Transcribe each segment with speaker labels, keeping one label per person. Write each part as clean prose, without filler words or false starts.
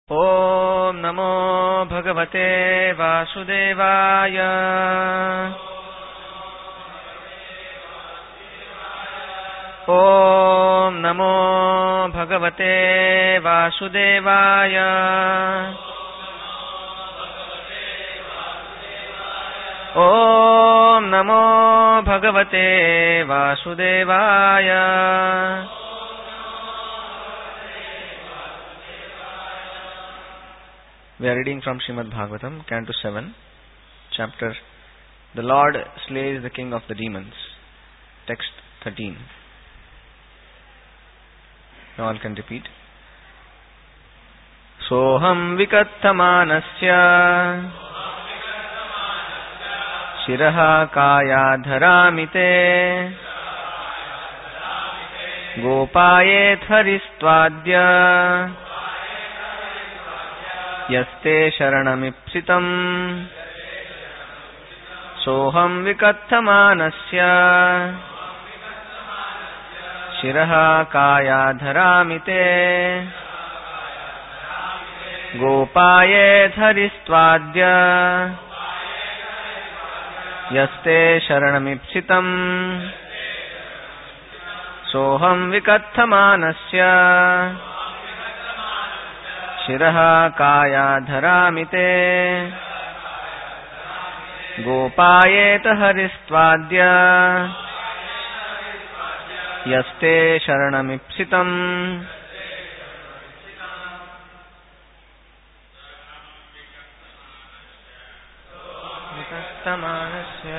Speaker 1: ॐ नमो भगवते वासुदेवाय। ॐ नमो भगवते वासुदेवाय। ॐ नमो भगवते वासुदेवाय। We are reading from Srimad Bhagavatam, Canto 7, Chapter The Lord Slays the King of the Demons, Text 13. Now all can repeat. Soham vikathamanasya shiraha kaya dharamite gopayet haristwadya यस्ते शरणमिप्सितम् सोहं विकथमानस्य शिरः कायाधरामिते गोपायेधरिस्त्वाद्य यस्ते शरणमिप्सितम् सोहं विकथमानस्य शिरः कायाधरामिते गोपायेत हरिस्त्वाद्य यस्ते शरणमिप्सितम्। विकथमानस्य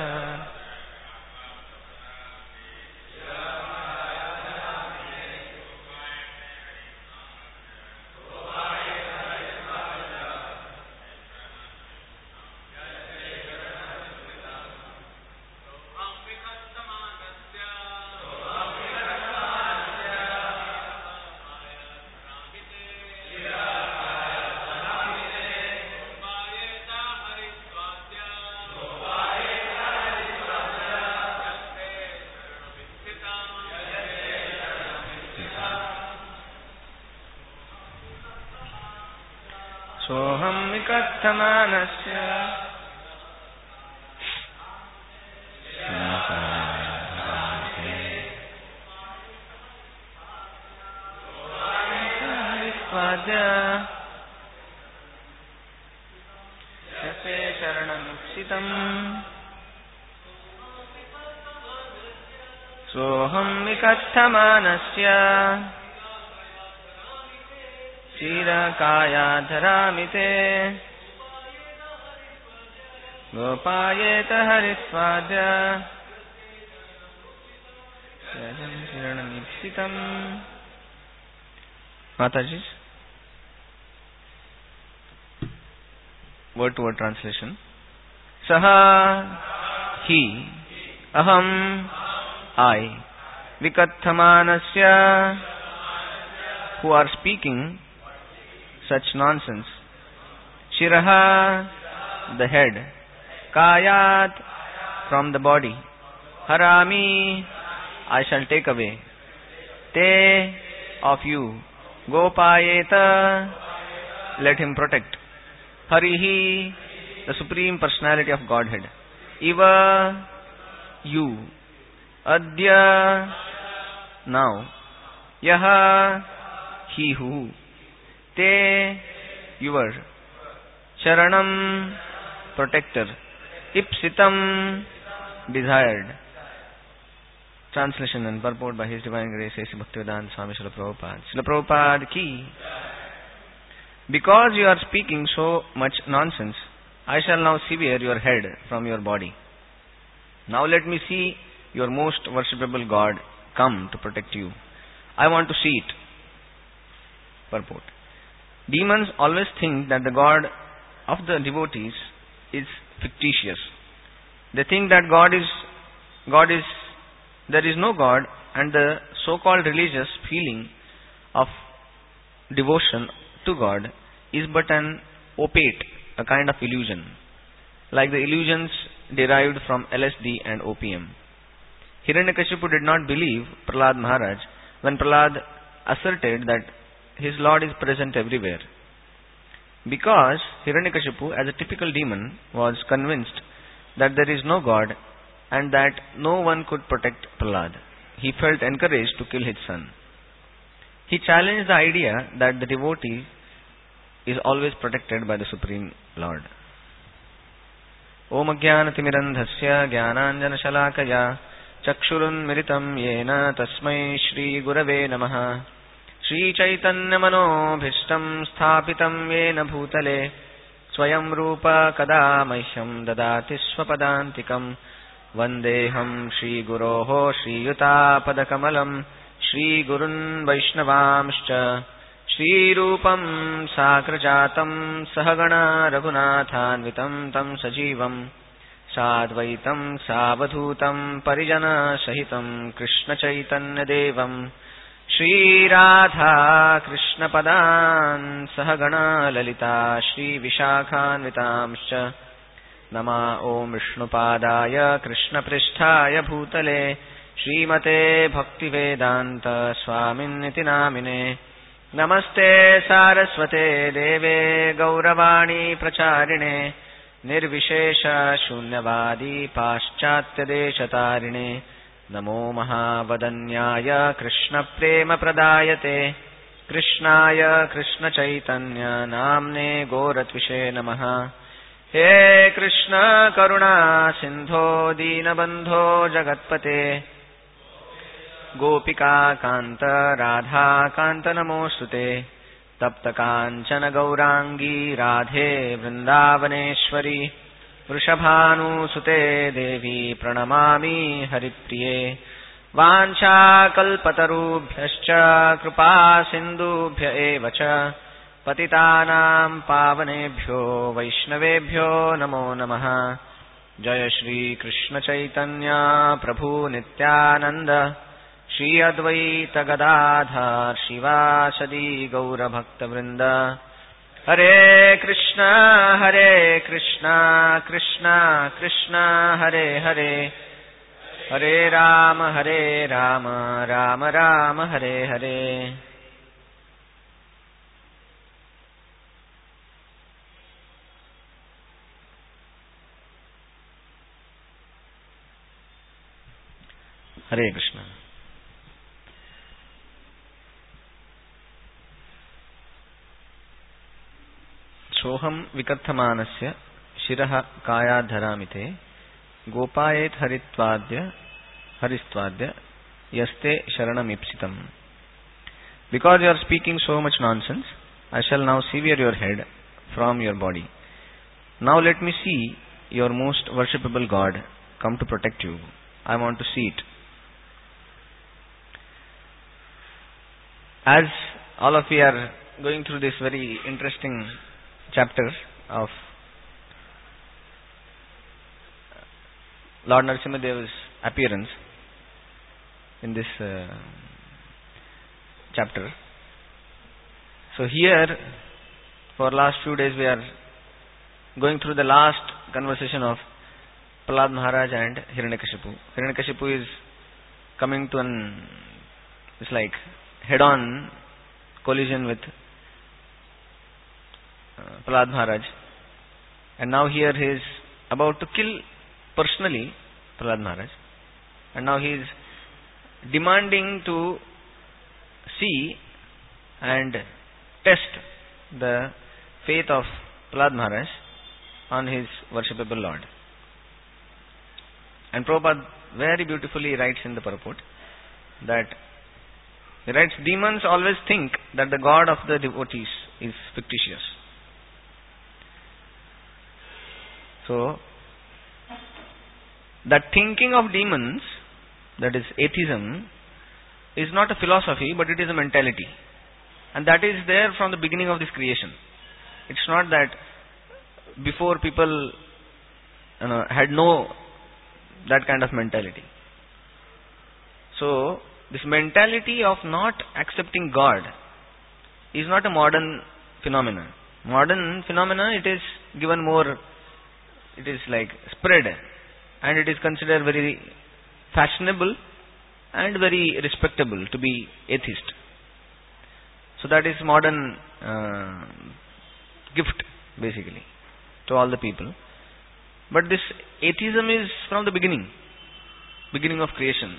Speaker 1: सोहं विकथमानस्य यस्ते शरणमिप्सितम् सोहं विकथमानस्य शिरकायाधरामिते गोपायेत हरिस्वाद्य शरणमीप्सितम्। Mataji, word to word translation. Saha, he, aham, I, vikathamanasya, who are speaking such nonsense. Shiraha, the head. Kayat, from the body. Harami, I shall take away. Te, of you. Gopayeta, let him protect. Harihi, the Supreme Personality of Godhead. Iva, you. Adya, now. Yaha, he who. Te, your. Charanam, protector. Ipsitam, desired. Translation and purport by His Divine Grace A.C. Bhaktivedanta Swami Srila Prabhupada. Srila Prabhupada ki. Because you are speaking so much nonsense, I shall now sever your head from your body. Now let me see your most worshipable God come to protect you. I want to see it. Purport. Demons always think that the God of the devotees is fictitious. They think that there is no God, and the so-called religious feeling of devotion to God is but an opiate, a kind of illusion, like the illusions derived from LSD and opium. Hiranyakashipu did not believe Prahlad Maharaj when Prahlad asserted that his Lord is present everywhere. Because Hiranyakashipu, as a typical demon, was convinced that there is no God and that no one could protect Prahlad, he felt encouraged to kill his son. He challenged the idea that the devotee is always protected by the Supreme Lord. Om Ajnanatimirandhasya Jnananjanashalakaya Chakshurunmiritam Yena Tasmai Shri Gurave Namaha Shri Chaitanya Manobhishtam Sthapitam Yena Bhutale Swayam Rupa Kada Mahyam Dadati Swapadantikam Vandeham Shri Guroho Shri Yuta Padakamalam Shri Gurun Vaishnavamscha Shri Rupam Sakrajatam Sahagana Raghunathanvitam Tam Sajivam Sadvaitam Savadhutam Parijana Sahitam Krishna Chaitanya Devam Shri Radha Krishna Padan Sahagana Lalita Shri Vishakhanvitamscha Nama Om Vishnupadaya Krishna Pristhaya Bhutale Srimate Bhaktivedanta Swaminiti Namine Namaste Saraswate Deve Gauravani Pracharine Nirvishesha Shunyavadi Paschatya Deshatarine Namo Mahavadanyaya Krishna Prema Pradayate Krishnaya Krishna Chaitanya Namne Goratvishe Namaha He Krishna Karuna Sindho Dinabandho Jagatpate Gopika Kanta Radha Kanta Namostute Tapta Kanchana Gaurangi Radhe Vrindavaneshwari Vrishabhanu Sute Devi Pranamami Haripriye Vancha Kalpatarubhyascha Kripa Sindubhya Evacha Patitanam Pavanebhyo Vaishnavebhyo Namo Namaha Jaya Shri Krishna Chaitanya Prabhu Nityananda Shri Advaita Gadadhar Shivasadi Gaura Bhakta Vrinda Hare Krishna Krishna Krishna Hare Hare Hare Rama Rama Rama Hare Hare Hare Krishna. Soham vikarthamanasya shiraha kaya dharamite gopayet haristvadya yaste sharanamipsitam. Because you are speaking so much nonsense, I shall now sever your head from your body. Now let me see your most worshipable God come to protect you. I want to see it. As all of you are going through this very interesting chapter of Lord Narasimhadeva's appearance in this chapter. So here, for last few days, we are going through the last conversation of Prahlad Maharaj and Hiranyakashipu. Hiranyakashipu is coming to it's like head-on collision with Prahlad Maharaj, and now here he is about to kill personally Prahlad Maharaj, and now he is demanding to see and test the faith of Prahlad Maharaj on his worshipable Lord. And Prabhupada very beautifully writes in the purport that he writes, demons always think that the God of the devotees is fictitious. So, that thinking of demons, that is atheism, is not a philosophy, but it is a mentality. And that is there from the beginning of this creation. It's not that before people had no that kind of mentality. So, this mentality of not accepting God is not a modern phenomenon. Modern phenomena, it is given more, it is like spread, and it is considered very fashionable and very respectable to be atheist. So that is modern gift basically to all the people. But this atheism is from the beginning of creation.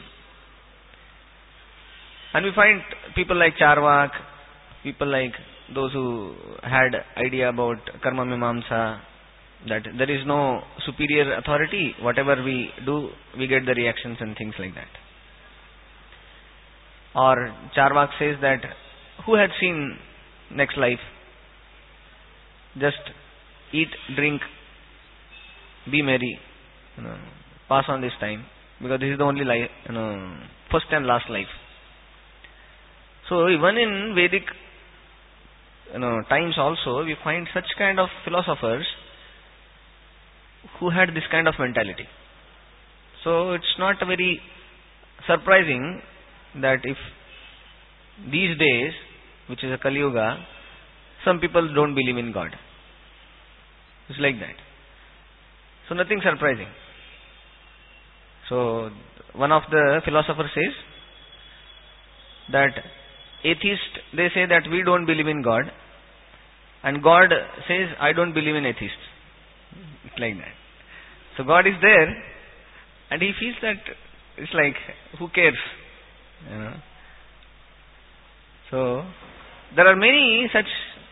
Speaker 1: And we find people like Charvak, people like those who had idea about karma mimamsa, that there is no superior authority, whatever we do, we get the reactions and things like that. Or Charvak says that who had seen next life? Just eat, drink, be merry, pass on this time, because this is the only life, first and last life. So even in Vedic times also, we find such kind of philosophers who had this kind of mentality. So it's not very surprising that if these days, which is a Kali Yuga, some people don't believe in God. It's like that. So nothing surprising. So one of the philosophers says that atheists, they say that we don't believe in God, and God says I don't believe in atheists. It's like that. So God is there, and he feels that it's like, who cares? So there are many such.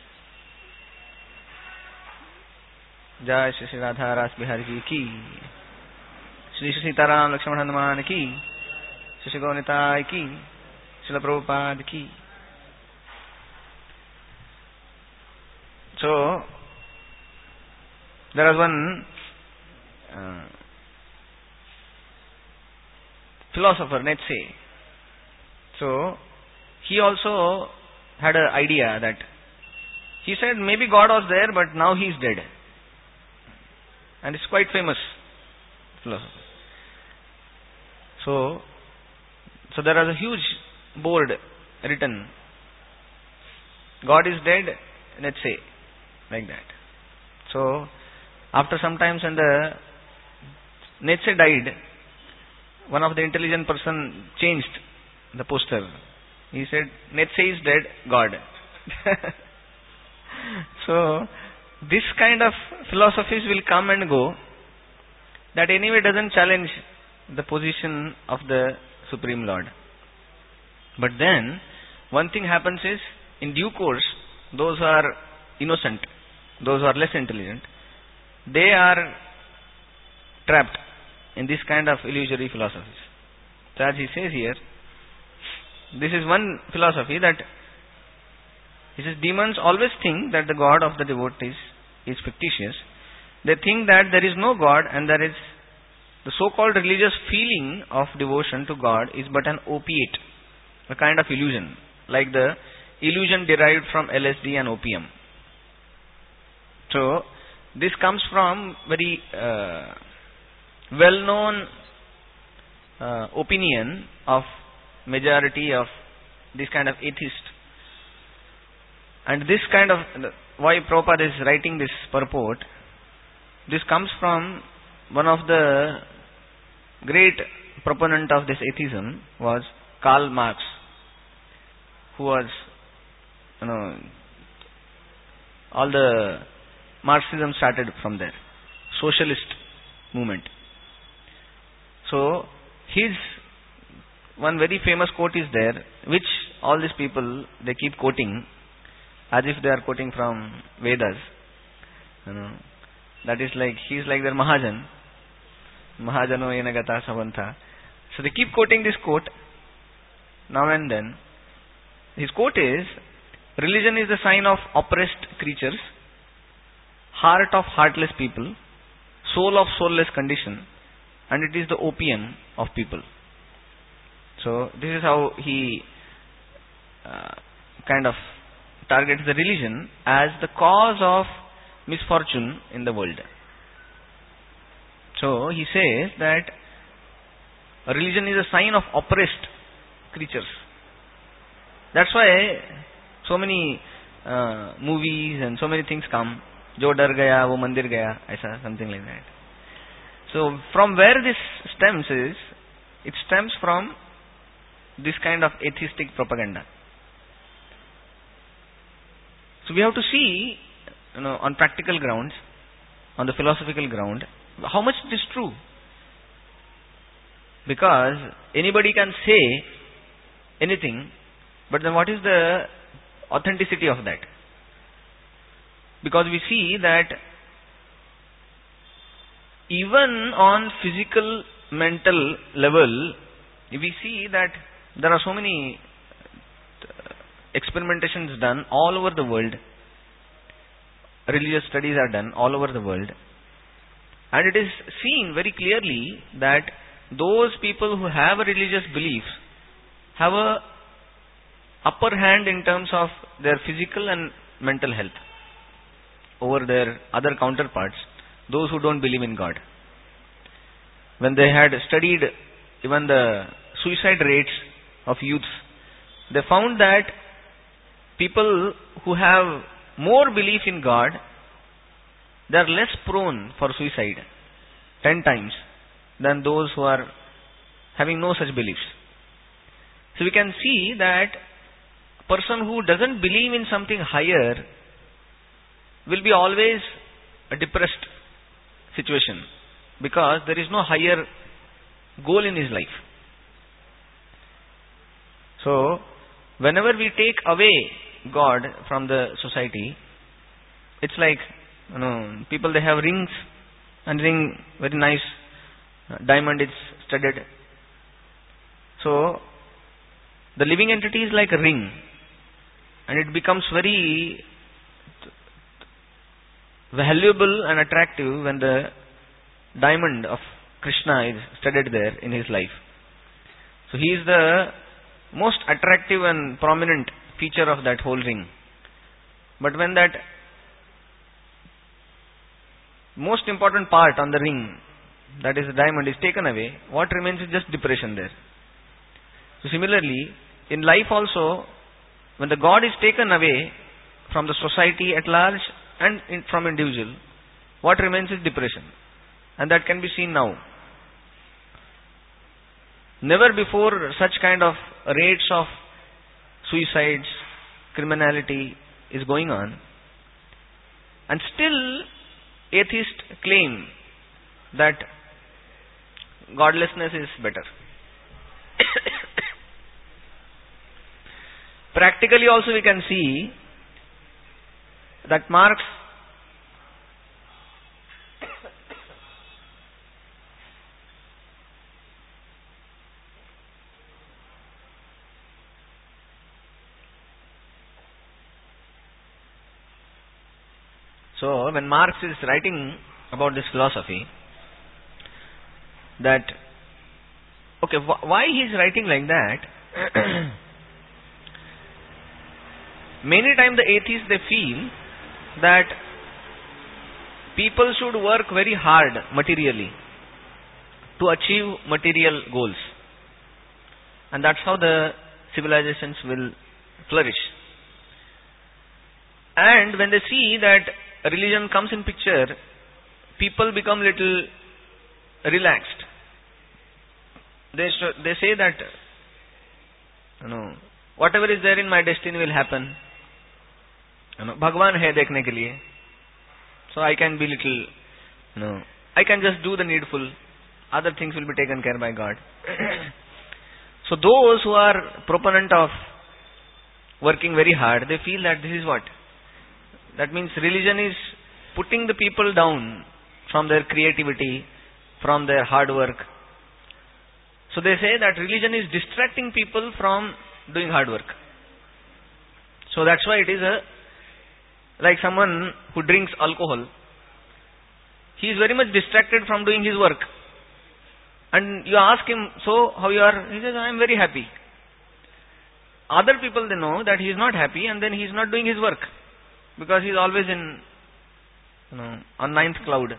Speaker 1: Jai Shri Shri Radha Ras Bihari ki, Shri Shri Sitaram Lakshman Hanuman ki, Shri Shri Gaunitai ki, Srila Prabhupada ki. So there was one philosopher, Nietzsche. So he also had an idea that he said maybe God was there, but now he is dead. And it's quite famous philosopher. So there was a huge board written, God is dead, Nietzsche, like that. So after some time, when the Nietzsche died, one of the intelligent person changed the poster. He said, Nietzsche is dead, God. So this kind of philosophies will come and go, that anyway doesn't challenge the position of the Supreme Lord. But then one thing happens is, in due course, those who are innocent, those who are less intelligent, they are trapped in this kind of illusory philosophies. So as he says here, this is one philosophy that he says demons always think that the God of the devotees is fictitious. They think that there is no God, and there is the so-called religious feeling of devotion to God is but an opiate, a kind of illusion, like the illusion derived from LSD and opium. So this comes from very well-known opinion of majority of this kind of atheists. And this kind of, why Prabhupada is writing this purport, this comes from one of the great proponent of this atheism was Karl Marx, who was, all the Marxism started from there, socialist movement. So his one very famous quote is there, which all these people, they keep quoting as if they are quoting from Vedas. That is like, he is like their Mahajan. Mahajano yenagata savanta. So they keep quoting this quote now and then. His quote is, religion is the sign of oppressed creatures, heart of heartless people, soul of soulless condition, and it is the opium of people. So this is how he kind of targets the religion as the cause of misfortune in the world. So he says that religion is a sign of oppressed creatures. That's why so many movies and so many things come. Jo dar gaya, wo mandir gaya, aisa, something like that. So from where this stems is, it stems from this kind of atheistic propaganda. So we have to see on practical grounds, on the philosophical ground, how much it is true? Because anybody can say anything, but then what is the authenticity of that? Because we see that even on physical, mental level, we see that there are so many experimentations done all over the world. Religious studies are done all over the world. And it is seen very clearly that those people who have a religious beliefs have a upper hand in terms of their physical and mental health over their other counterparts, those who don't believe in God. When they had studied even the suicide rates of youths, they found that people who have more belief in God, they are less prone for suicide 10 times than those who are having no such beliefs. So we can see that a person who doesn't believe in something higher will be always a depressed situation, because there is no higher goal in his life. So whenever we take away God from the society, it's like, people, they have rings, and ring very nice diamond is studded. So the living entity is like a ring, and it becomes very valuable and attractive when the diamond of Krishna is studded there in his life. So he is the most attractive and prominent feature of that whole ring. But when that most important part on the ring, that is the diamond, is taken away, what remains is just depression there. So similarly, in life also, when the God is taken away from the society at large and from individual, what remains is depression. And that can be seen now. Never before such kind of rates of suicides, criminality is going on. And still atheists claim that godlessness is better. Practically also we can see that Marx So when Marx is writing about this philosophy, that, okay, why he is writing like that? Many times the atheists, they feel that people should work very hard materially to achieve material goals, and that's how the civilizations will flourish. And when they see that religion comes in picture, people become little relaxed. They say that, whatever is there in my destiny will happen. Bhagwan hai dekhne ke liye. So I can be little, I can just do the needful. Other things will be taken care by God. So those who are proponent of working very hard, they feel that this is what? That means religion is putting the people down from their creativity, from their hard work. So they say that religion is distracting people from doing hard work. So that's why it is like someone who drinks alcohol. He is very much distracted from doing his work. And you ask him, so how you are? He says, I am very happy. Other people, they know that he is not happy, and then he is not doing his work, because he is always in, on ninth cloud.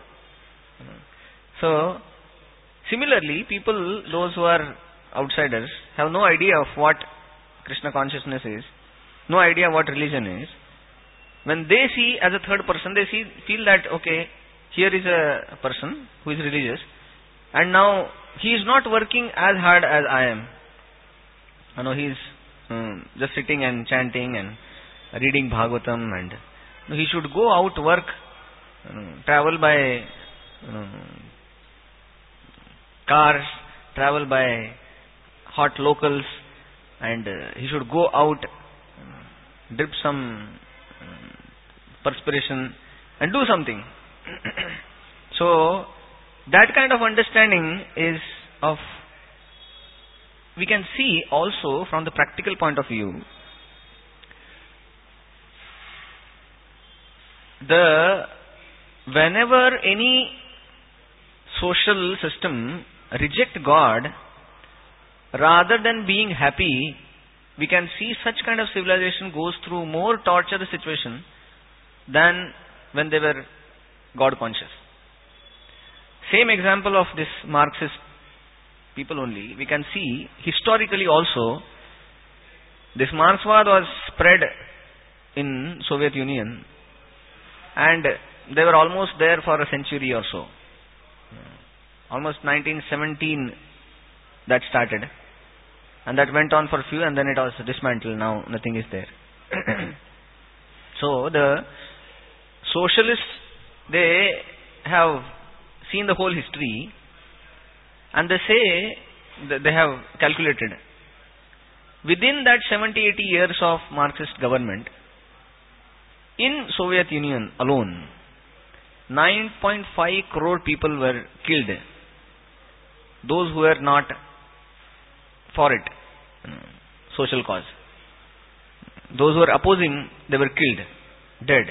Speaker 1: So similarly, people, those who are outsiders, have no idea of what Krishna consciousness is, no idea what religion is. When they see as a third person, they feel that, okay, here is a person who is religious, and now he is not working as hard as I am. He is just sitting and chanting and reading Bhagavatam and He should go out work, travel by cars, travel by hot locals, and he should go out, drip some perspiration, and do something. So, that kind of understanding is of, we can see also from the practical point of view, whenever any social system reject God, rather than being happy, we can see such kind of civilization goes through more torture situation than when they were God conscious. Same example of this Marxist people only, we can see historically also, this Marxism was spread in Soviet Union, and they were almost there for a century or so. Almost 1917 that started, and that went on for a few, and then it was dismantled. Now nothing is there. So the socialists, they have seen the whole history, and they say that they have calculated within that 70-80 years of Marxist government, in Soviet Union alone, 9.5 crore people were killed. Those who were not for it, social cause. Those who were opposing, they were killed, dead.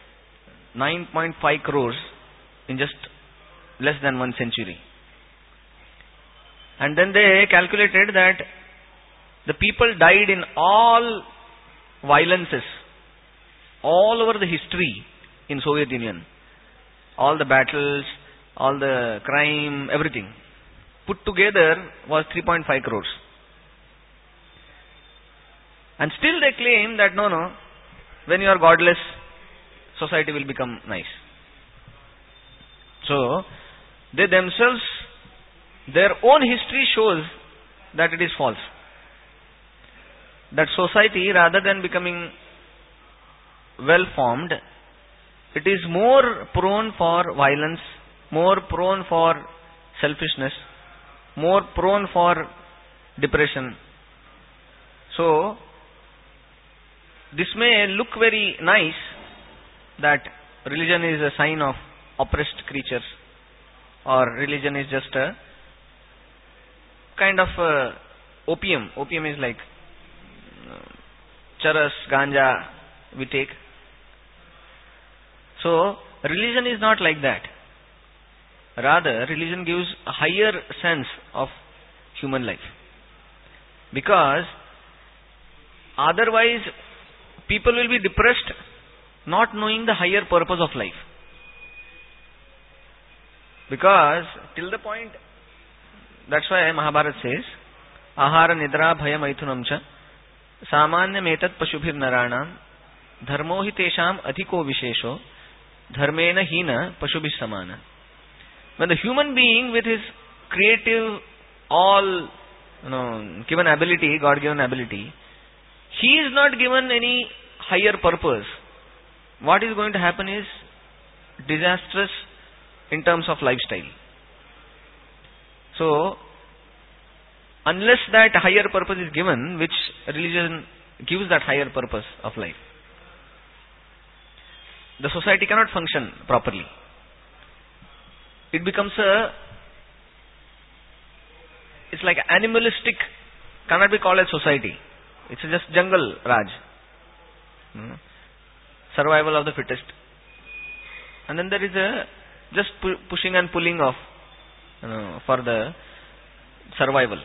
Speaker 1: 9.5 crores in just less than 1 century. And then they calculated that the people died in all violences, all over the history in Soviet Union. All the battles, all the crime, everything put together was 3.5 crores. And still they claim that no, when you are godless, society will become nice. So, they themselves, their own history shows that it is false. That society, rather than becoming well-formed, it is more prone for violence, more prone for selfishness, more prone for depression. So, this may look very nice that religion is a sign of oppressed creatures, or religion is just a kind of opium. Opium is like charas, ganja we take. So, religion is not like that. Rather, religion gives a higher sense of human life. Because otherwise, people will be depressed not knowing the higher purpose of life. Because till the point, that's why Mahabharata says, Ahara nidra bhaya maithunam cha samanya metat pashubhir naranam dharmo hi tesham adhiko vishesho dharmena hina pashubhis samana. When the human being with his creative, all given ability, God-given ability, he is not given any higher purpose. What is going to happen is disastrous in terms of lifestyle. So, unless that higher purpose is given, which religion gives that higher purpose of life, the society cannot function properly. It becomes it's like animalistic, cannot be called a society. It's just jungle Raj. Survival of the fittest. And then there is just pushing and pulling of for the survival.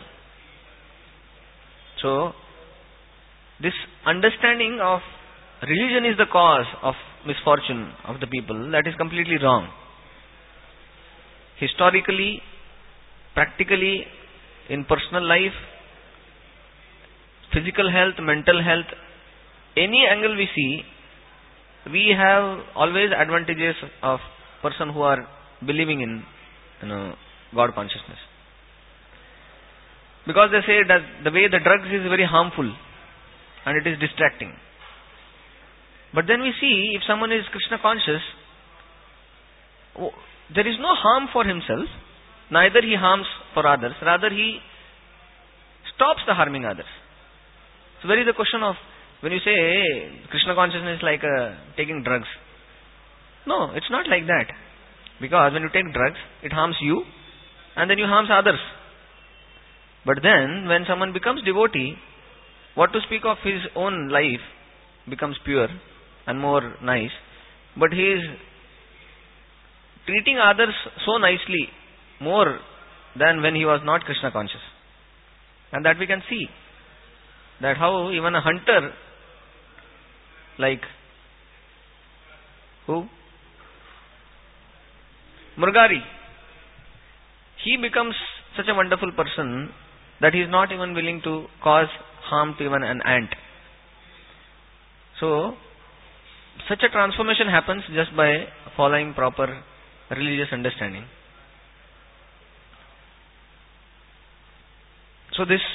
Speaker 1: So, this understanding of religion is the cause of misfortune of the people, that is completely wrong. Historically, practically, in personal life, physical health, mental health, any angle we see, we have always advantages of person who are believing in God consciousness. Because they say that the way the drugs is very harmful and it is distracting. But then we see, if someone is Krishna conscious, there is no harm for himself, neither he harms for others, rather he stops the harming others. So where is the question of, when you say, hey, Krishna consciousness is like taking drugs. No, it's not like that. Because when you take drugs, it harms you, and then you harm others. But then, when someone becomes devotee, what to speak of his own life becomes pure and more nice, but he is treating others so nicely, more than when he was not Krishna conscious. And that we can see, that how even a hunter, like, who? Murgari, he becomes such a wonderful person that he is not even willing to cause harm to even an ant. So, such a transformation happens just by following proper religious understanding. So this,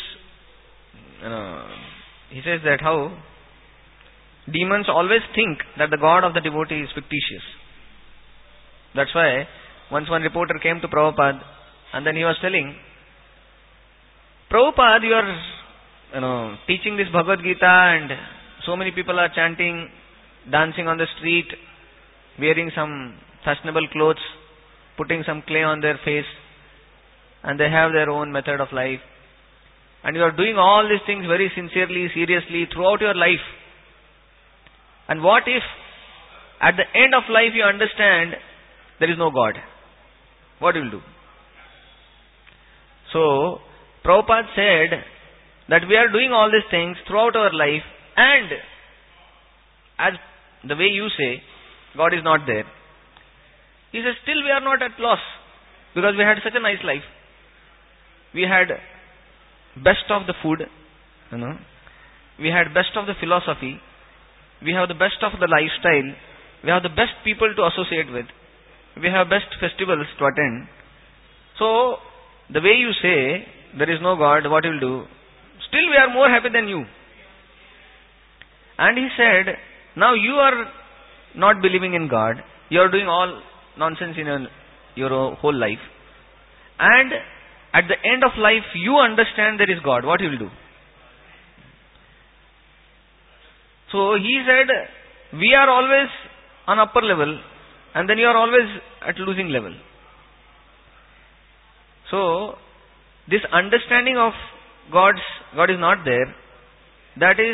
Speaker 1: he says that how demons always think that the God of the devotee is fictitious. That's why once one reporter came to Prabhupada and then he was telling, Prabhupada, you are teaching this Bhagavad Gita and so many people are chanting, dancing on the street, wearing some fashionable clothes, putting some clay on their face, and they have their own method of life. And you are doing all these things very sincerely, seriously throughout your life. And what if at the end of life you understand there is no God? What will you do? So, Prabhupada said that we are doing all these things throughout our life, and as the way you say, God is not there. He says, still we are not at loss, because we had such a nice life. We had best of the food, we had best of the philosophy, we have the best of the lifestyle, we have the best people to associate with, we have best festivals to attend. So, the way you say, there is no God, what will do? Still we are more happy than you. And he said, now you are not believing in God, you are doing all nonsense in your whole life. And at the end of life, you understand there is God, what you will do? So he said, we are always on upper level, and then you are always at losing level. So, this understanding of God is not there, that is,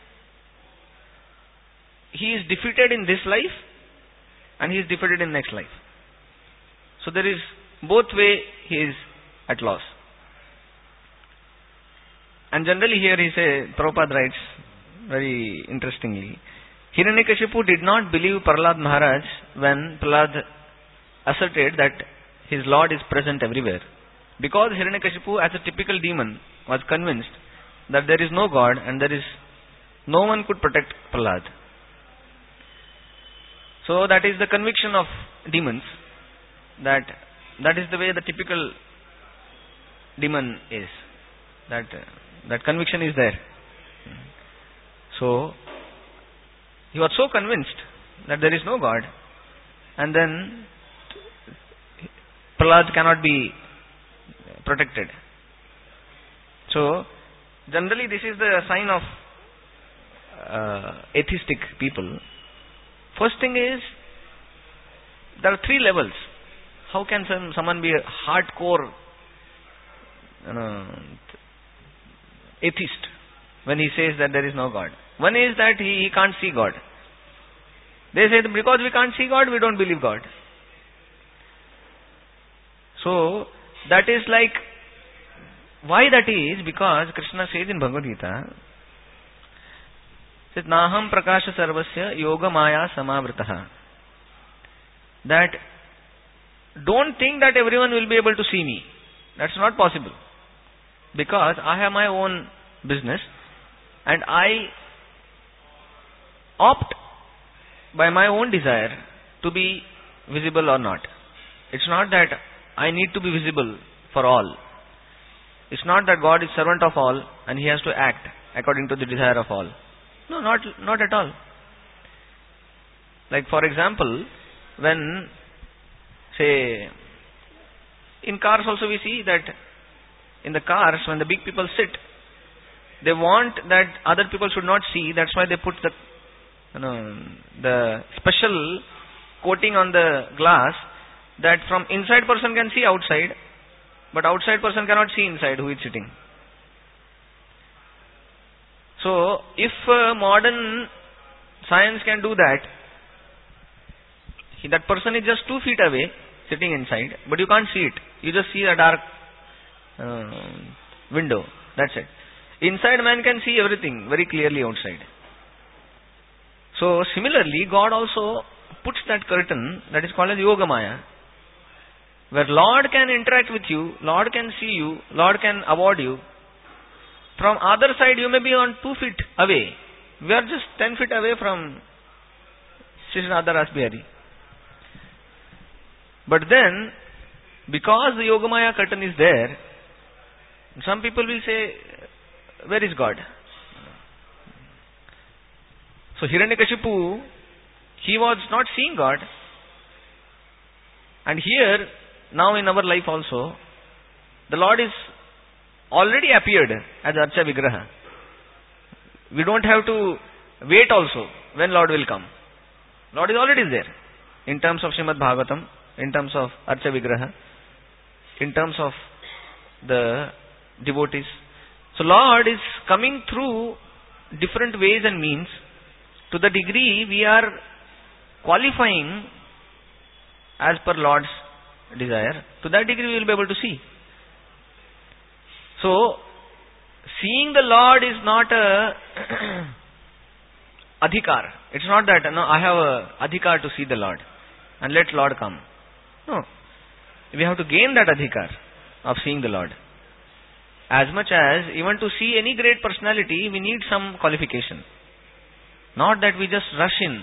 Speaker 1: he is defeated in this life, and he is defeated in next life. So there is, both way he is at loss. And generally here he says, Prabhupada writes very interestingly, Hiranyakashipu did not believe Prahlad Maharaj when Prahlad asserted that his Lord is present everywhere. Because Hiranyakashipu, as a typical demon, was convinced that there is no God and there is no one could protect Prahlad. So that is the conviction of demons, that is the way the typical demon is. That conviction is there. So, he was so convinced that there is no God, and then Prahlad cannot be protected. So, generally this is the sign of atheistic people. First thing is, there are three levels. How can someone be a hardcore atheist when he says that there is no God? One is that he can't see God. They say that because we can't see God, we don't believe God. So, that is like, why that is? Because Krishna says in Bhagavad Gita, says, Naham prakasha sarvasya yoga maya samavritaha. That, don't think that everyone will be able to see me. That's not possible. Because I have my own business, and I opt by my own desire to be visible or not. It's not that I need to be visible for all. It's not that God is servant of all and he has to act according to the desire of all. No, not at all. Like for example, when, say, in cars also we see that in the cars when the big people sit, they want that other people should not see. That's why they put the special coating on the glass that from inside person can see outside, but outside person cannot see inside who is sitting. So, if modern science can do that, that person is just 2 feet away, sitting inside, but you can't see it. You just see a dark window. That's it. Inside man can see everything very clearly outside. So, similarly, God also puts that curtain that is called as Yogamaya, where Lord can interact with you, Lord can see you, Lord can award you. From other side, you may be on 2 feet away. We are just 10 feet away from Sri Radha Ras Bihari. But then, because the Yogamaya curtain is there, some people will say, where is God? So Hiranyakashipu, he was not seeing God. And here, now in our life also, the Lord is already appeared as Archa Vigraha. We don't have to wait also when Lord will come. Lord is already there. In terms of Srimad Bhagavatam, in terms of Archa Vigraha, in terms of the devotees. So Lord is coming through different ways and means. To the degree we are qualifying as per Lord's desire, to that degree we will be able to see. So, seeing the Lord is not a adhikar. It's not that, no, I have a adhikar to see the Lord and let Lord come. No. We have to gain that adhikar of seeing the Lord. As much as even to see any great personality, we need some qualification. Not that we just rush in.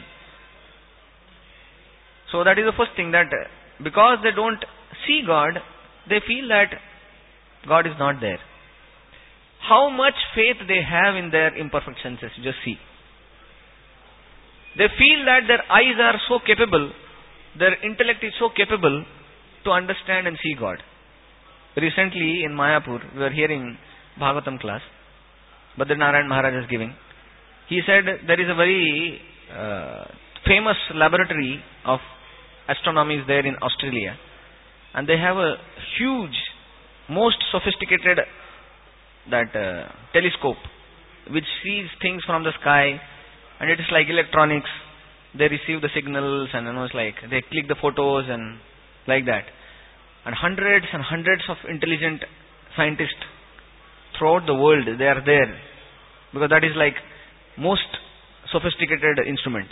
Speaker 1: So that is the first thing, that because they don't see God, they feel that God is not there. How much faith they have in their imperfect senses, you just see. They feel that their eyes are so capable, their intellect is so capable to understand and see God. Recently in Mayapur, we were hearing Bhagavatam class, Badrinarayan Maharaj is giving. He said there is a very famous laboratory of astronomy is there in Australia, and they have a huge, most sophisticated telescope which sees things from the sky, and it is like electronics. They receive the signals and it's like they click the photos and like that. And hundreds of intelligent scientists throughout the world, they are there because that is like most sophisticated instrument.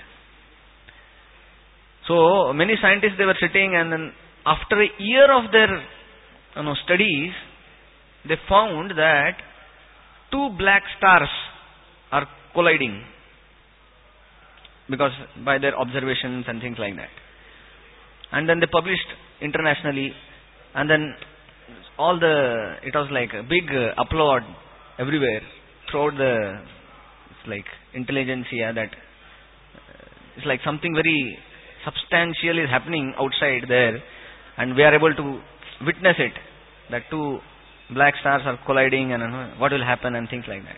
Speaker 1: So many scientists, they were sitting, and then after a year of their studies, they found that 2 black stars are colliding because by their observations and things like that. And then they published internationally, and then it was like a big applaud everywhere throughout the, it's like intelligentsia, that it's like something very substantial is happening outside there, and we are able to witness it, that 2 black stars are colliding and what will happen and things like that.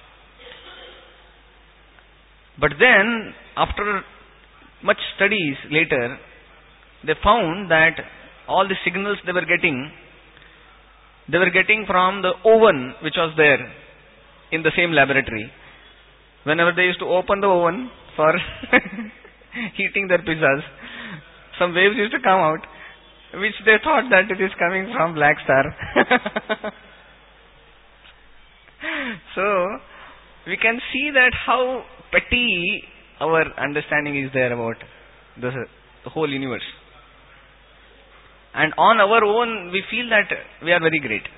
Speaker 1: But then, after much studies later, they found that all the signals they were getting from the oven which was there in the same laboratory. Whenever they used to open the oven for heating their pizzas, some waves used to come out, which they thought that it is coming from black star. So, we can see that how petty our understanding is there about the whole universe. And on our own, we feel that we are very great.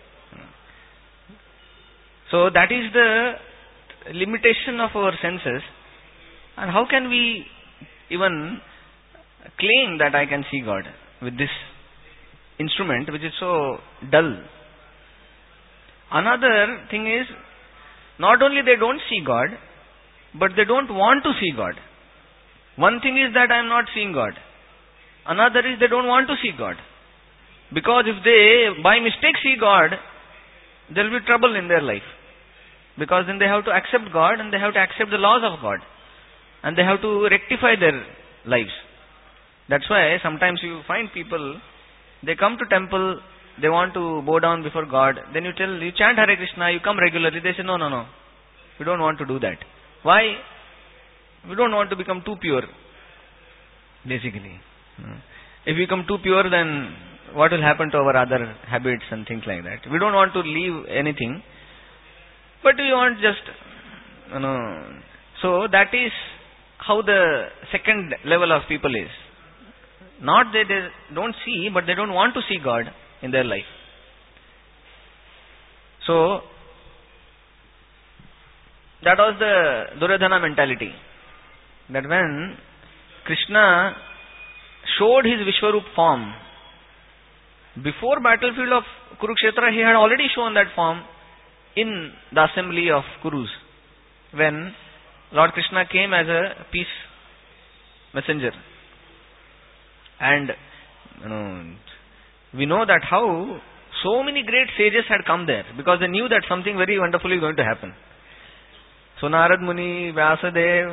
Speaker 1: So, that is the limitation of our senses. And how can we even claim that I can see God with this instrument which is so dull? Another thing is, not only they don't see God, but they don't want to see God. One thing is that I am not seeing God. Another is they don't want to see God. Because if they by mistake see God, there will be trouble in their life. Because then they have to accept God and they have to accept the laws of God. And they have to rectify their lives. That's why sometimes you find people, they come to temple, they want to bow down before God. Then you chant Hare Krishna, you come regularly. They say, no. We don't want to do that. Why? We don't want to become too pure. Basically. If we become too pure, then what will happen to our other habits and things like that? We don't want to leave anything. But we want just, So that is how the second level of people is. Not that they don't see, but they don't want to see God in their life. So, that was the Duryodhana mentality. That when Krishna showed his Vishwarup form, before battlefield of Kurukshetra, he had already shown that form in the assembly of Kurus. When Lord Krishna came as a peace messenger. And we know that how so many great sages had come there, because they knew that something very wonderful is going to happen. So Narad Muni, Vyasadev,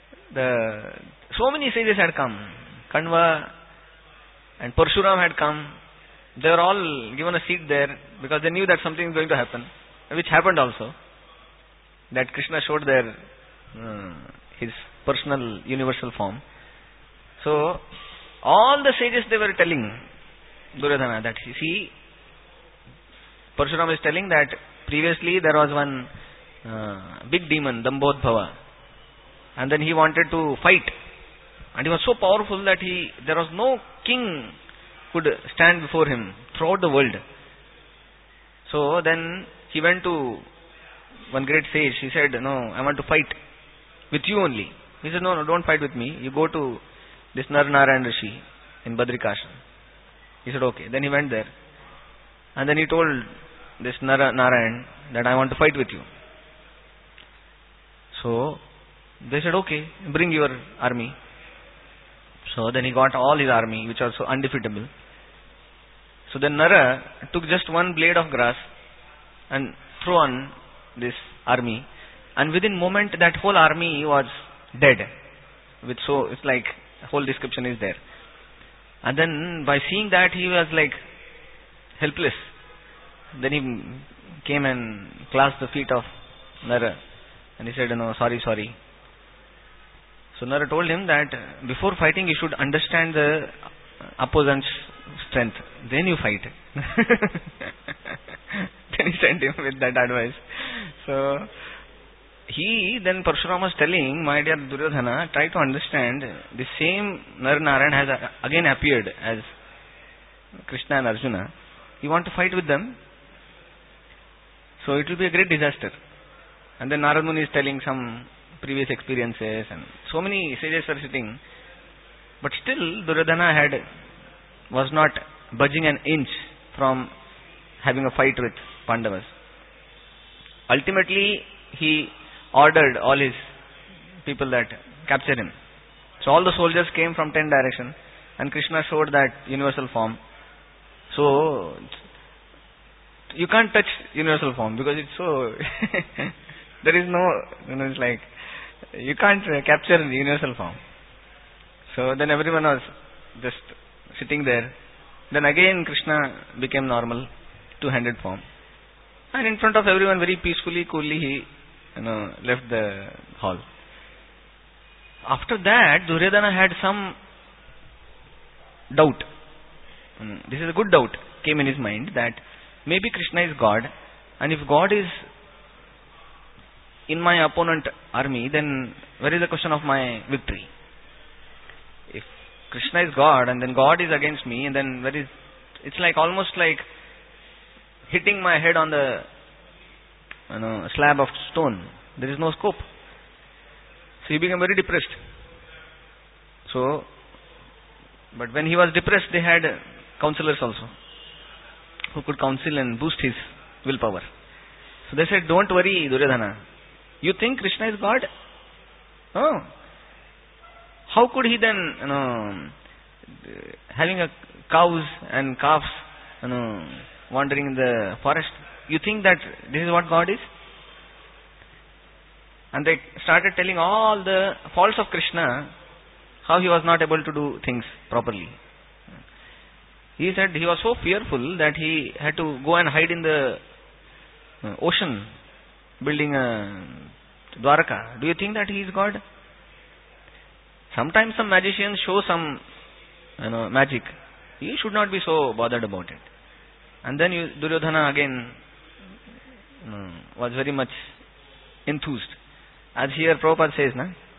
Speaker 1: so many sages had come. Kanva and Parshuram had come. They were all given a seat there because they knew that something is going to happen, which happened also. That Krishna showed their his personal universal form. So all the sages, they were telling Duryodhana that, see, Parshuram is telling that previously there was one big demon, Dambodbhava, and then he wanted to fight, and he was so powerful that there was no king could stand before him throughout the world. So then he went to one great sage. He said, no, I want to fight with you only. He said, no, don't fight with me. You go to this Narayan Rishi in Badrikashram. He said, okay. Then he went there. And then he told this Narayan that I want to fight with you. So they said, okay, bring your army. So then he got all his army, which was so undefeatable. So then Nara took just one blade of grass and threw on this army. And within moment that whole army was dead. So it's like the whole description is there. And then by seeing that he was like helpless. Then he came and clasped the feet of Nara. And he said, no, sorry. So Nara told him that before fighting you should understand the opponent's strength. Then you fight. Then he sent him with that advice. So then Parshuram was telling, my dear Duryodhana, try to understand, the same Narayan has again appeared as Krishna and Arjuna. You want to fight with them? So it will be a great disaster. And then Narad Muni is telling some previous experiences, and so many sages were sitting. But still Duryodhana was not budging an inch from having a fight with Pandavas. Ultimately he ordered all his people that capture him. So all the soldiers came from 10 directions, and Krishna showed that universal form. So you can't touch universal form because it's so there is no, it's like you can't capture the universal form. So then everyone was just sitting there. Then again Krishna became normal, two-handed form, and in front of everyone very peacefully, coolly he left the hall. After that Duryodhana had some doubt. This is a good doubt came in his mind, that maybe Krishna is God, and if God is in my opponent army, then where is the question of my victory? If Krishna is God and then God is against me, and then it's like almost like hitting my head on the slab of stone. There is no scope. So he became very depressed. So, but when he was depressed, they had counselors also who could counsel and boost his willpower. So they said, don't worry, Duryodhana. You think Krishna is God? Oh. How could he then, having a cows and calves, wandering in the forest? You think that this is what God is? And they started telling all the faults of Krishna, how he was not able to do things properly. He said he was so fearful that he had to go and hide in the ocean, building a Dwaraka. Do you think that he is God? Sometimes some magicians show some magic. You should not be so bothered about it. And then Duryodhana again was very much enthused. As here Prabhupada says,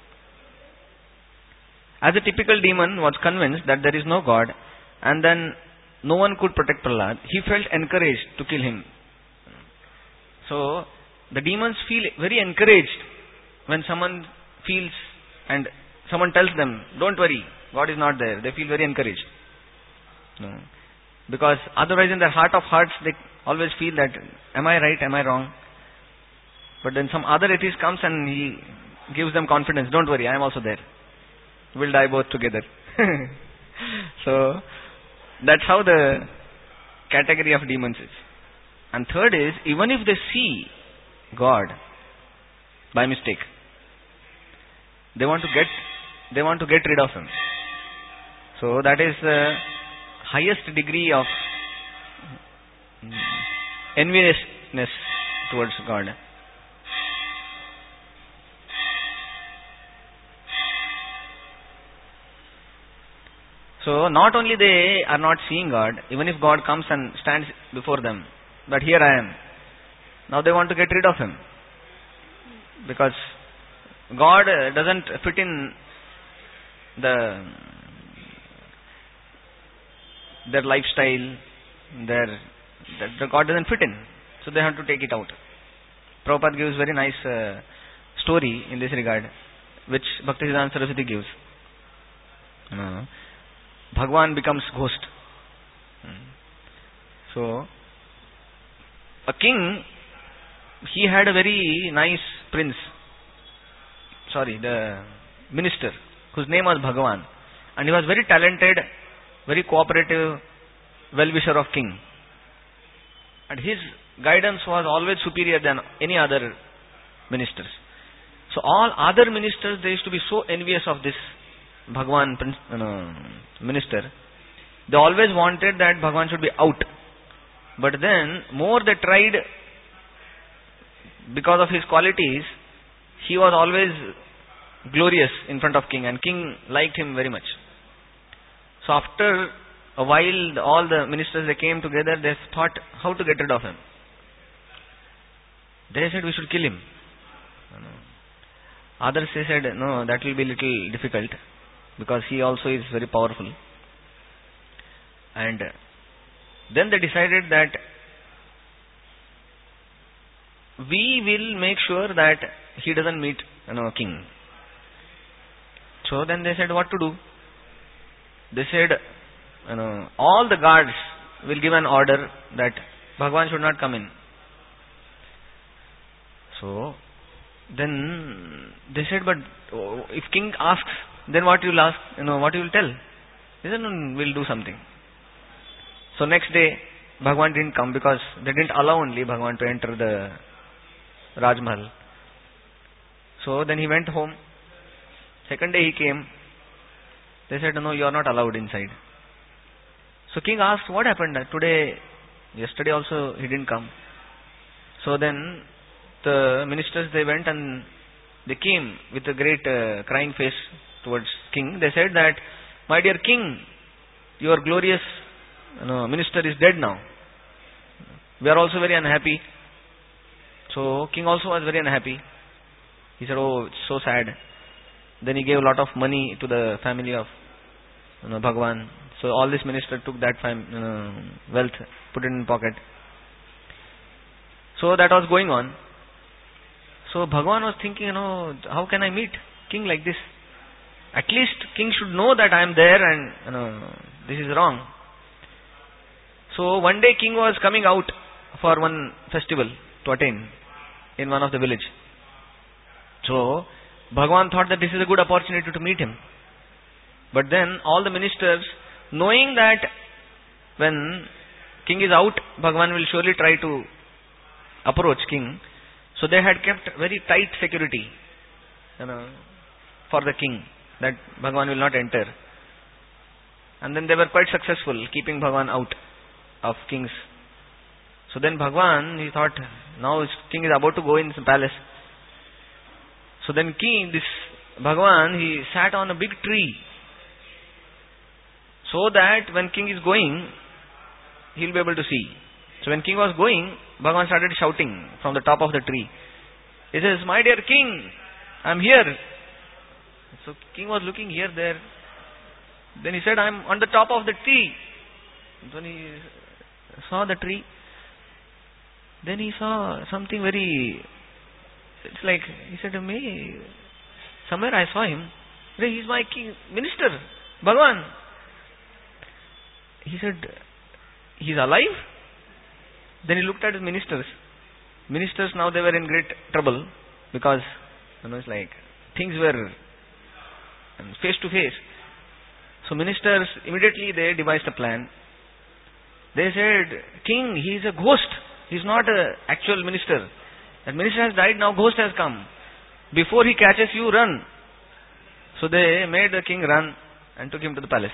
Speaker 1: as a typical demon was convinced that there is no God and then no one could protect Prahlad, he felt encouraged to kill him. So, the demons feel very encouraged when someone feels and someone tells them, don't worry, God is not there. They feel very encouraged. Because otherwise in their heart of hearts they always feel that, am I right, am I wrong? But then some other atheist comes and he gives them confidence, don't worry, I am also there. We'll die both together. So, that's how the category of demons is. And third is, even if they see God by mistake, they want to get rid of him. So that is the highest degree of enviousness towards God. So not only they are not seeing God, even if God comes and stands before them, but here I am. Now they want to get rid of him. Because God doesn't fit in their lifestyle, the God doesn't fit in. So they have to take it out. Prabhupada gives very nice story in this regard, which Bhaktisiddhanta Saraswati gives. Bhagwan becomes ghost. So, a king, he had a very nice prince, the minister, whose name was Bhagwan. And he was very talented, very cooperative, well-wisher of king. And his guidance was always superior than any other ministers. So all other ministers, they used to be so envious of this Bhagwan minister. They always wanted that Bhagwan should be out. But then, more they tried, because of his qualities, he was always glorious in front of king, and king liked him very much. So after a while, all the ministers, they came together, they thought how to get rid of him. They said we should kill him. Others they said, no, that will be little difficult, because he also is very powerful. And then they decided that we will make sure that he doesn't meet king. So then they said what to do. They said all the guards will give an order that Bhagwan should not come in. So then they said, but if king asks, then what you will ask? What you will tell? They said, no, we'll do something. So next day, Bhagwan didn't come because they didn't allow only Bhagwan to enter the Raj Mahal. So then he went home. Second day he came. They said, no, you are not allowed inside. So king asked, what happened today? Yesterday also he didn't come. So then the ministers, they went and they came with a great crying face towards king. They said that, my dear king, your glorious minister is dead now. We are also very unhappy. So king also was very unhappy. He said, oh, it's so sad. Then he gave a lot of money to the family of Bhagwan. So all this minister took that wealth, put it in pocket. So that was going on. So Bhagwan was thinking, how can I meet king like this? At least king should know that I am there and this is wrong. So one day king was coming out for one festival to attend in one of the village. So Bhagwan thought that this is a good opportunity to meet him. But then all the ministers, knowing that when king is out, Bhagavan will surely try to approach king. So they had kept very tight security, for the king, that Bhagavan will not enter. And then they were quite successful, keeping Bhagavan out of king's. So then Bhagavan, he thought, now king is about to go in the palace. So then this Bhagavan, he sat on a big tree, so that when king is going, he will be able to see. So when king was going, Bhagavan started shouting from the top of the tree. He says, "My dear king, I am here." So king was looking here, there. Then he said, "I am on the top of the tree." When he saw the tree, then he saw something very, it's like, he said to me, somewhere I saw him. He is my king, minister, Bhagavan. He said, "He is alive?" Then he looked at his ministers. Ministers, now they were in great trouble, because it's like things were face to face. So ministers, immediately they devised a plan. They said, "King, he is a ghost. He is not an actual minister. That minister has died, now ghost has come. Before he catches you, run." So they made the king run and took him to the palace.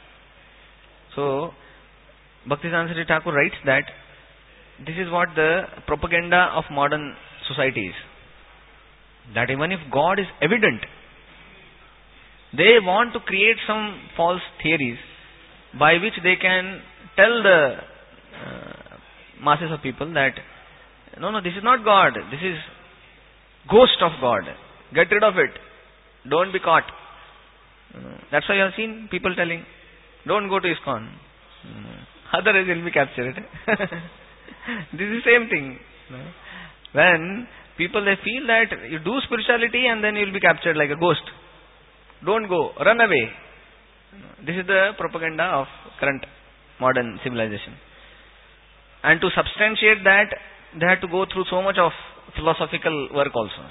Speaker 1: So Bhaktisiddhanta Saraswati Thakur writes that this is what the propaganda of modern society is. That even if God is evident, they want to create some false theories by which they can tell the masses of people that no, this is not God, this is ghost of God. Get rid of it. Don't be caught. That's why you have seen people telling, don't go to ISKCON. Otherwise you will be captured. This is the same thing. When people, they feel that you do spirituality and then you will be captured like a ghost. Don't go, run away. This is the propaganda of current modern civilization. And to substantiate that, they had to go through so much of philosophical work also.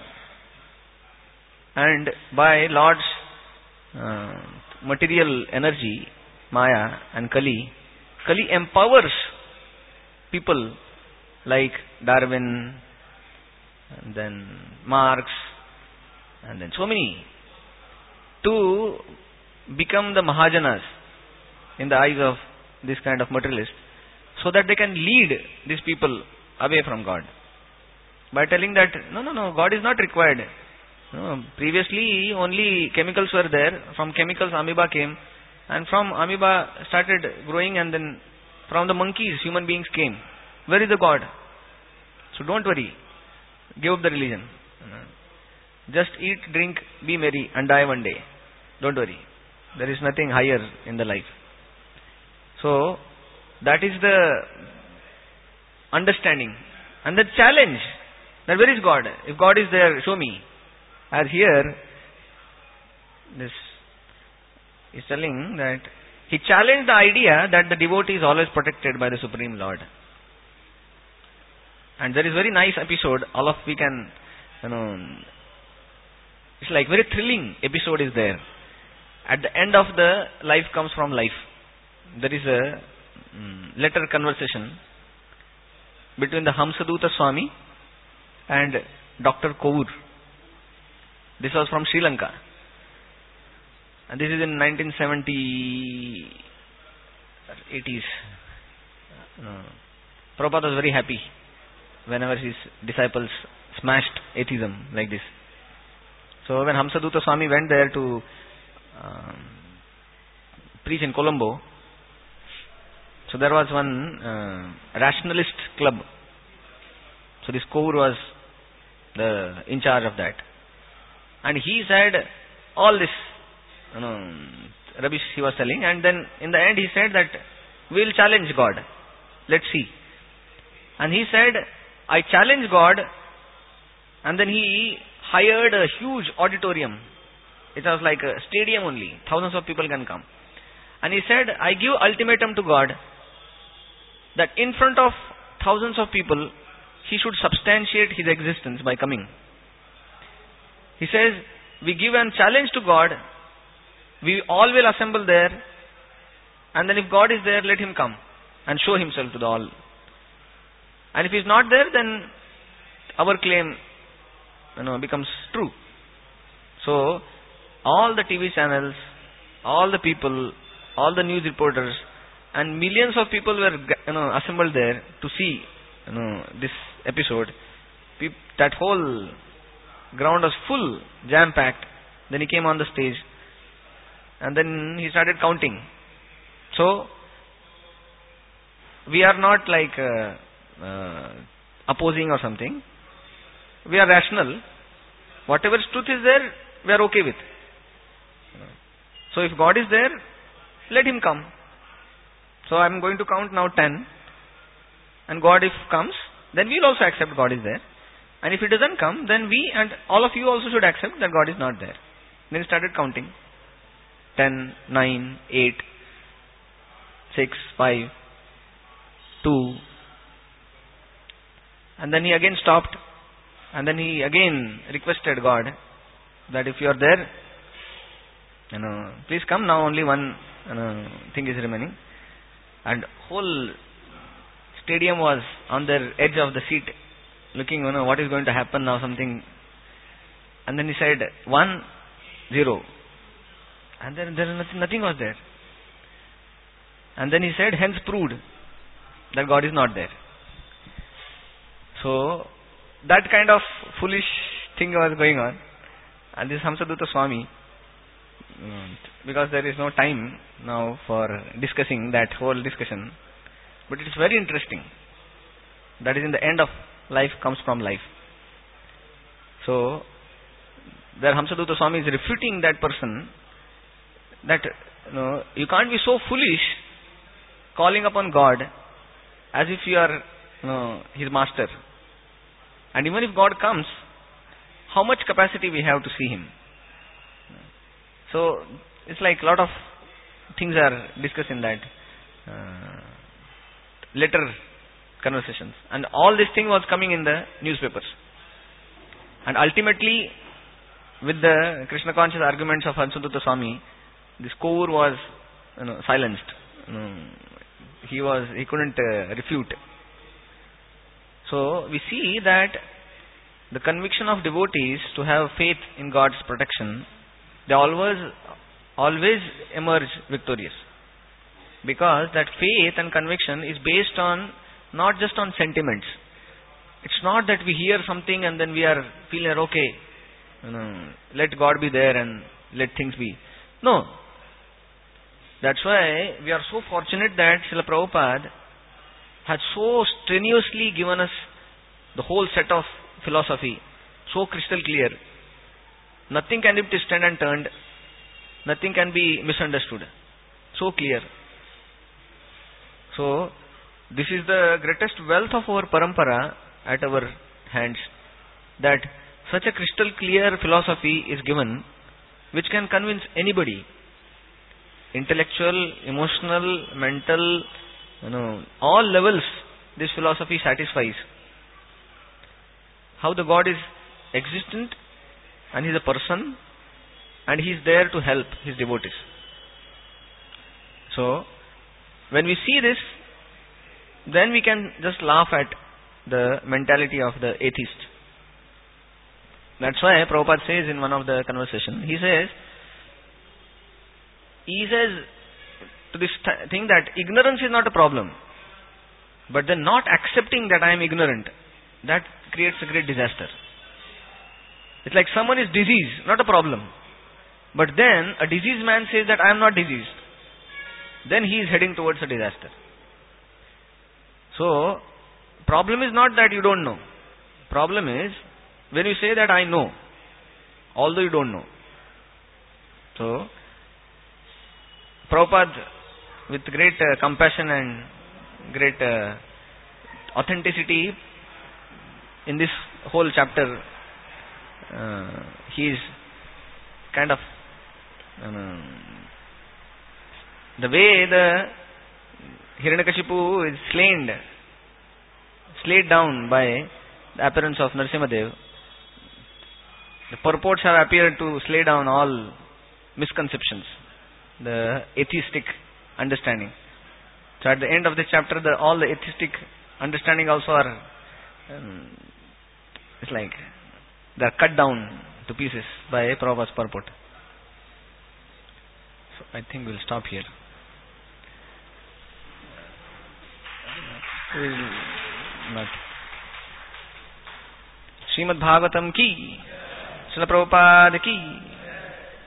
Speaker 1: And by Lord's material energy, Maya and Kali empowers people like Darwin, and then Marx, and then so many, to become the Mahajanas in the eyes of this kind of materialists, so that they can lead these people away from God. By telling that, no, God is not required. No, previously only chemicals were there. From chemicals amoeba came, and from amoeba started growing, and then from the monkeys human beings came. Where is the God? So don't worry. Give up the religion. Just eat, drink, be merry, and die one day. Don't worry. There is nothing higher in the life. So that is the understanding. And the challenge, that where is God? If God is there, show me. As here, this is telling that he challenged the idea that the devotee is always protected by the Supreme Lord. And there is very nice episode, all of we can, it's like very thrilling episode is there. At the end of the life comes from life. There is a letter conversation between the Hamsaduta Swami and Dr. Kour. This was from Sri Lanka. And this is in 1970s. Prabhupada was very happy whenever his disciples smashed atheism like this. So when Hamsaduta Swami went there to preach in Colombo, so there was one rationalist club. So this Kaur was in charge of that. And he said all this rubbish he was telling, and then in the end he said that we will challenge God. Let's see. And he said, I challenge God, and then he hired a huge auditorium. It was like a stadium only. Thousands of people can come. And he said, I give ultimatum to God that in front of thousands of people, he should substantiate his existence by coming. He says, we give a challenge to God We all will assemble there, and then if God is there, let Him come and show Himself to the all. And if He is not there, then our claim, becomes true. So, all the TV channels, all the people, all the news reporters, and millions of people were, assembled there to see, this episode. That whole ground was full, jam-packed. Then he came on the stage, and then he started counting. So, we are not like opposing or something. We are rational. Whatever truth is there, we are okay with. So if God is there, let Him come. So I am going to count now 10. And God if comes, then we will also accept God is there. And if He doesn't come, then we and all of you also should accept that God is not there. Then he started counting. 10, 9, 8, 6, 5, 2. And then he again stopped. And then he again requested God that if you are there, please come. Now only one thing is remaining. And whole stadium was on their edge of the seat, looking, what is going to happen now, something. And then he said, 1, 0. And then nothing was there. And then he said, hence proved that God is not there. So, that kind of foolish thing was going on. And this Hamsadutta Swami, because there is no time now for discussing that whole discussion, but it is very interesting. That is in the end of life comes from life. So, there Hamsadutta Swami is refuting that person that you can't be so foolish calling upon God as if you are His master. And even if God comes, how much capacity we have to see Him? So, it's like a lot of things are discussed in that later conversations. And all this thing was coming in the newspapers. And ultimately, with the Krishna conscious arguments of Hamsadutta Swami, this Kovur was silenced. He couldn't refute. So we see that the conviction of devotees to have faith in God's protection, they always emerge victorious. Because that faith and conviction is based on not just on sentiments. It's not that we hear something and then we are feeling okay, let God be there and let things be. No. That's why we are so fortunate that Srila Prabhupada has so strenuously given us the whole set of philosophy, so crystal clear. Nothing can be twisted and turned. Nothing can be misunderstood. So clear. So, this is the greatest wealth of our parampara at our hands, that such a crystal clear philosophy is given which can convince anybody. Intellectual, emotional, mental, all levels this philosophy satisfies. How the God is existent and He is a person and He is there to help His devotees. So, when we see this, then we can just laugh at the mentality of the atheist. That's why Prabhupada says in one of the conversations, he says to this thing that ignorance is not a problem, but then not accepting that I am ignorant, that creates a great disaster. It's like someone is diseased, not a problem. But then a diseased man says that I am not diseased. Then he is heading towards a disaster. So, problem is not that you don't know. Problem is when you say that I know, although you don't know. So, Prabhupada, with great compassion and great authenticity, in this whole chapter, he is kind of the way the Hiranyakashipu is slayed down by the appearance of Narasimhadev. The purports have appeared to slay down all misconceptions. the atheistic understanding. So at the end of the chapter, all the atheistic understanding also are, it's like they are cut down to pieces by Prabhupada's purport. So I think we'll stop here. Srimad Bhagavatam ki, Srila Prabhupada ki.